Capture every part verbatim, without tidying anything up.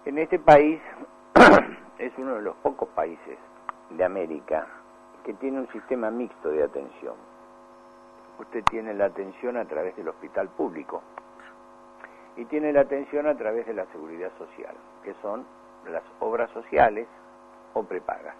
En este país es uno de los pocos países de América que tiene un sistema mixto de atención. Usted tiene la atención a través del hospital público y tiene la atención a través de la seguridad social, que son las obras sociales o prepagas.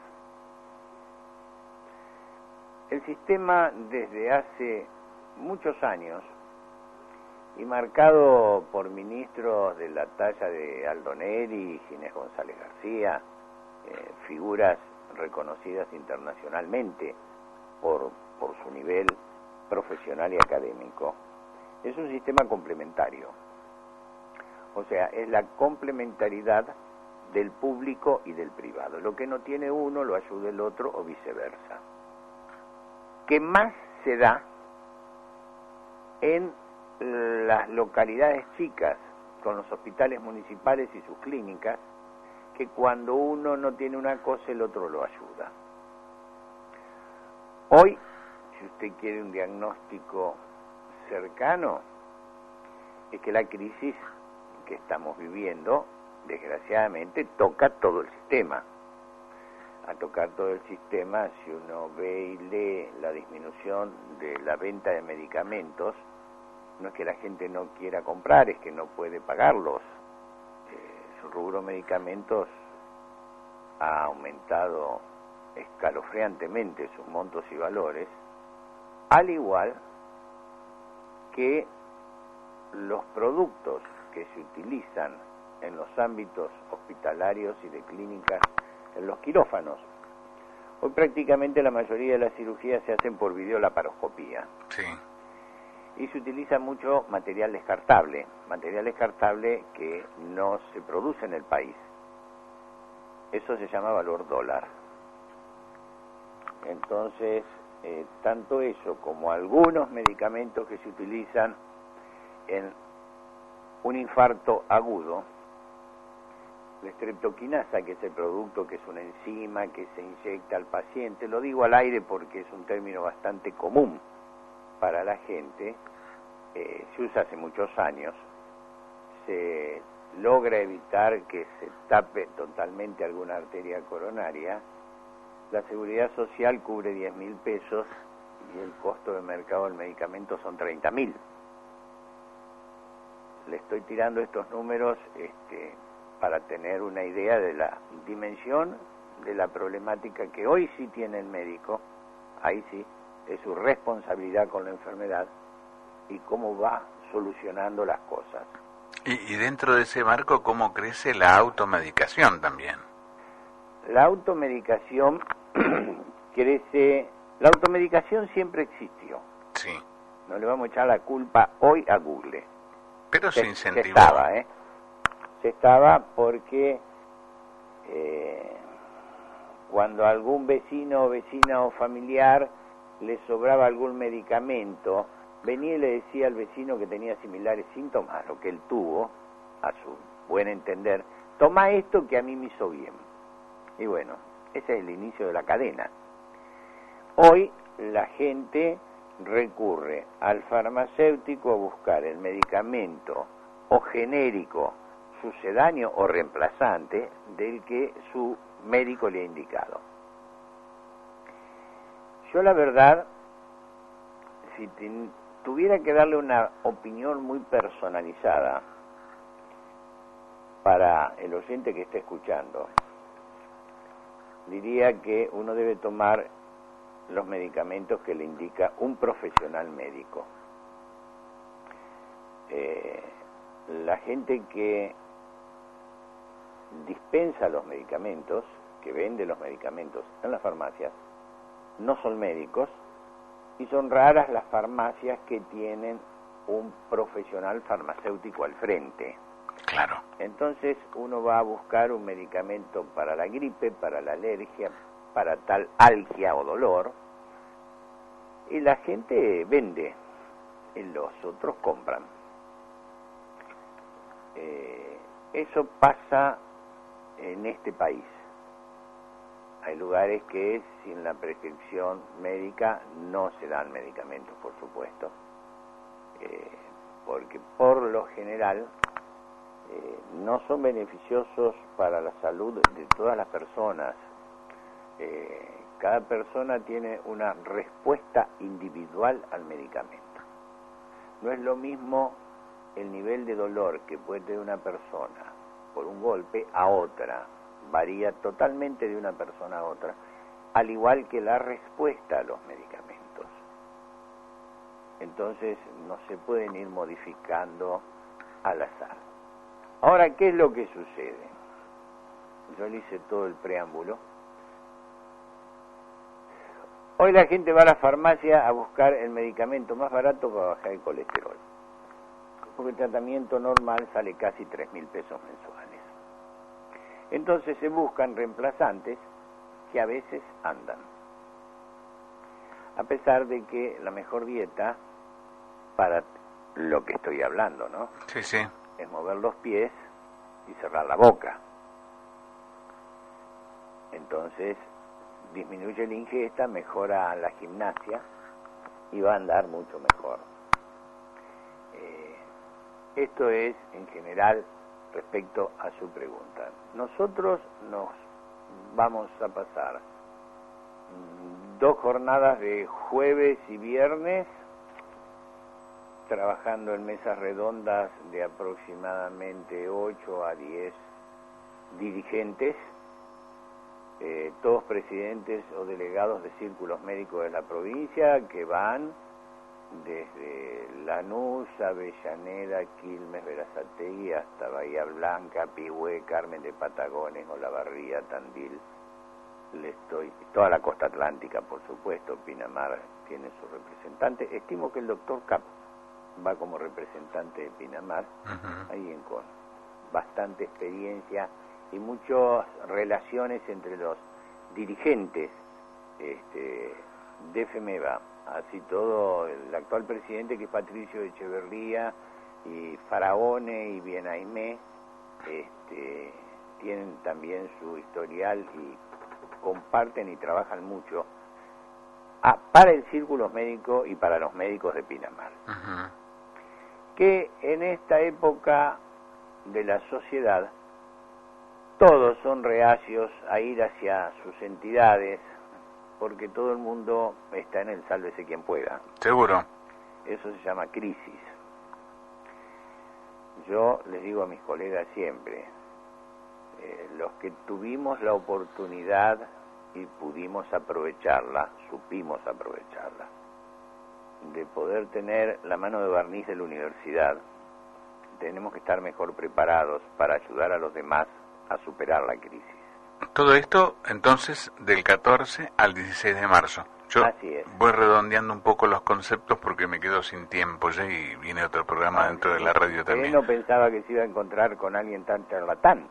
El sistema desde hace muchos años, y marcado por ministros de la talla de Aldo Neri, Ginés González García, eh, figuras reconocidas internacionalmente por, por su nivel profesional y académico, es un sistema complementario. O sea, es la complementariedad del público y del privado. Lo que no tiene uno lo ayuda el otro o viceversa. ¿Qué más se da en las localidades chicas con los hospitales municipales y sus clínicas, que cuando uno no tiene una cosa el otro lo ayuda? Hoy, si usted quiere un diagnóstico cercano, es que la crisis que estamos viviendo, desgraciadamente, toca todo el sistema. A tocar todo el sistema, si uno ve y lee la disminución de la venta de medicamentos, no es que la gente no quiera comprar, es que no puede pagarlos. Eh, su rubro medicamentos ha aumentado escalofriantemente sus montos y valores, al igual que los productos que se utilizan en los ámbitos hospitalarios y de clínicas, en los quirófanos. Hoy prácticamente la mayoría de las cirugías se hacen por videolaparoscopía. Sí. Y se utiliza mucho material descartable, material descartable que no se produce en el país. Eso se llama valor dólar. Entonces, eh, tanto eso como algunos medicamentos que se utilizan en un infarto agudo, la streptoquinasa, que es el producto, que es una enzima que se inyecta al paciente, lo digo al aire porque es un término bastante común para la gente, eh, se usa hace muchos años, se logra evitar que se tape totalmente alguna arteria coronaria, la Seguridad Social cubre diez mil pesos y el costo de mercado del medicamento son treinta mil. Le estoy tirando estos números este, para tener una idea de la dimensión de la problemática que hoy sí tiene el médico, ahí sí, es su responsabilidad con la enfermedad y cómo va solucionando las cosas. Y, y dentro de ese marco, ¿cómo crece la automedicación también? La automedicación crece, la automedicación siempre existió. Sí. No le vamos a echar la culpa hoy a Google. Pero se, se incentivó. Se estaba, ¿eh? Se estaba porque eh, cuando algún vecino o vecina o familiar le sobraba algún medicamento, venía y le decía al vecino que tenía similares síntomas a lo que él tuvo, a su buen entender, toma esto que a mí me hizo bien. Y bueno, ese es el inicio de la cadena. Hoy la gente recurre al farmacéutico a buscar el medicamento o genérico, sucedáneo o reemplazante del que su médico le ha indicado. Yo la verdad, si tuviera que darle una opinión muy personalizada para el oyente que esté escuchando, diría que uno debe tomar los medicamentos que le indica un profesional médico. Eh, la gente que dispensa los medicamentos, que vende los medicamentos en las farmacias, no son médicos, y son raras las farmacias que tienen un profesional farmacéutico al frente. Claro. Entonces uno va a buscar un medicamento para la gripe, para la alergia, para tal algia o dolor, y la gente vende, y los otros compran. Eh, eso pasa en este país. Hay lugares que sin la prescripción médica no se dan medicamentos, por supuesto, eh, porque por lo general eh, no son beneficiosos para la salud de todas las personas. Eh, cada persona tiene una respuesta individual al medicamento. No es lo mismo el nivel de dolor que puede tener una persona por un golpe a otra. Varía totalmente de una persona a otra, al igual que la respuesta a los medicamentos. Entonces no se pueden ir modificando al azar. Ahora, ¿qué es lo que sucede? Yo le hice todo el preámbulo. Hoy la gente va a la farmacia a buscar el medicamento más barato para bajar el colesterol, porque el tratamiento normal sale casi tres mil pesos mensuales. Entonces se buscan reemplazantes que a veces andan. A pesar de que la mejor dieta para lo que estoy hablando, ¿no? Sí, sí. Es mover los pies y cerrar la boca. Entonces disminuye la ingesta, mejora la gimnasia y va a andar mucho mejor. Eh, esto es en general respecto a su pregunta. Nosotros nos vamos a pasar dos jornadas de jueves y viernes trabajando en mesas redondas de aproximadamente ocho a diez dirigentes, eh, todos presidentes o delegados de círculos médicos de la provincia, que van desde Lanús, Avellaneda, Quilmes, Berazategui, hasta Bahía Blanca, Pigüé, Carmen de Patagones, Olavarría, Tandil, le estoy, toda la costa atlántica, por supuesto. Pinamar tiene su representante. Estimo que el doctor Cap va como representante de Pinamar, uh-huh. Alguien con bastante experiencia y muchas relaciones entre los dirigentes este, de FEMEVA. Así todo, el actual presidente, que es Patricio Echeverría, y Faraone y Bienaimé, este, tienen también su historial y comparten y trabajan mucho ah, para el círculo médico y para los médicos de Pinamar. Uh-huh. Que en esta época de la sociedad todos son reacios a ir hacia sus entidades, porque todo el mundo está en el sálvese quien pueda. Seguro. Eso se llama crisis. Yo les digo a mis colegas siempre, eh, los que tuvimos la oportunidad y pudimos aprovecharla, supimos aprovecharla, de poder tener la mano de barniz de la universidad, tenemos que estar mejor preparados para ayudar a los demás a superar la crisis. Todo esto, entonces, del catorce al dieciséis de marzo. Yo Así es. Voy redondeando un poco los conceptos porque me quedo sin tiempo ya y viene otro programa ah, dentro de la radio también. Él no pensaba que se iba a encontrar con alguien tan charlatán.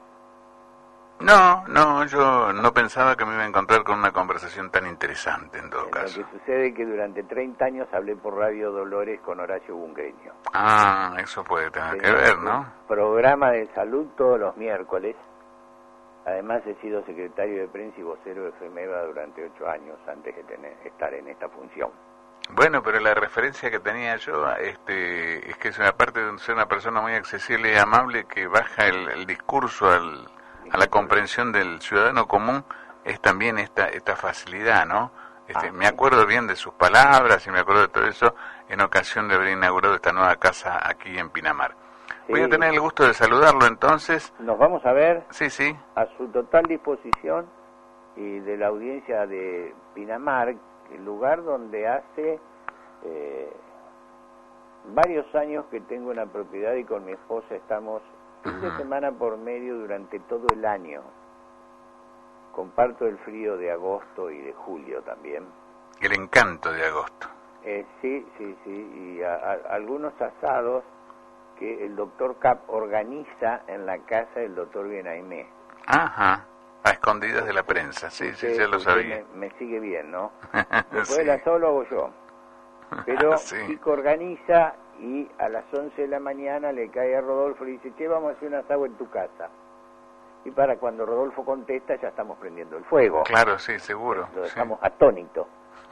No, no, yo no pensaba que me iba a encontrar con una conversación tan interesante en todo eh, caso. Lo que sucede es que durante treinta años hablé por Radio Dolores con Horacio Bungreño. Ah, eso puede tener Tenía que ver, ¿no? Programa de salud todos los miércoles. Además he sido secretario de prensa y vocero de FEMEVA durante ocho años antes de tener, estar en esta función. Bueno, pero la referencia que tenía yo este, es que es una parte de ser una persona muy accesible y amable que baja el, el discurso al, a la comprensión del ciudadano común, es también esta esta facilidad, ¿no? Este, ah, me acuerdo bien de sus palabras y me acuerdo de todo eso en ocasión de haber inaugurado esta nueva casa aquí en Pinamar. Sí. Voy a tener el gusto de saludarlo entonces. Nos vamos a ver. Sí, sí. A su total disposición y de la audiencia de Pinamar, el lugar donde hace eh, varios años que tengo una propiedad y con mi esposa estamos fin de semana por medio durante todo el año. Comparto el frío de agosto y de julio también. El encanto de agosto. Eh, sí, sí, sí. Y a, a, algunos asados que el doctor Cap organiza en la casa del doctor Bienaimé. Ajá. A escondidas de la prensa, sí, usted, sí, ya lo sabía. Me, me sigue bien, ¿no? Después sí. El asado lo hago yo. Pero sí. Chico organiza y a las once de la mañana le cae a Rodolfo y le dice, che, vamos a hacer un asado en tu casa. Y para cuando Rodolfo contesta ya estamos prendiendo el fuego. Claro, sí, seguro. Lo dejamos sí. atónito.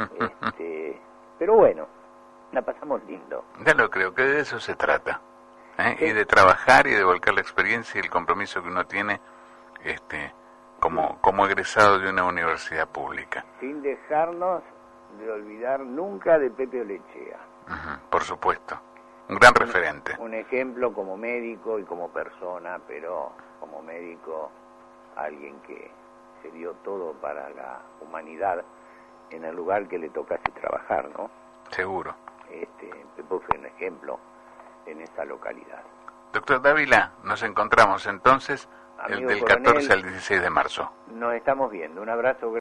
Este, pero bueno, la pasamos lindo. Ya lo creo, que de eso se trata. ¿eh? Sí. Y de trabajar y de volcar la experiencia y el compromiso que uno tiene este como, como egresado de una universidad pública. Sin dejarnos de olvidar nunca de Pepe Olechea. Uh-huh, por supuesto. Un gran un, referente. Un ejemplo como médico y como persona, pero como médico, alguien que se dio todo para la humanidad en el lugar que le tocase trabajar, ¿no? Seguro. Este, Pepe fue un ejemplo en esa localidad. Doctor Dávila, nos encontramos entonces el del coronel, catorce al dieciséis de marzo. Nos estamos viendo. Un abrazo.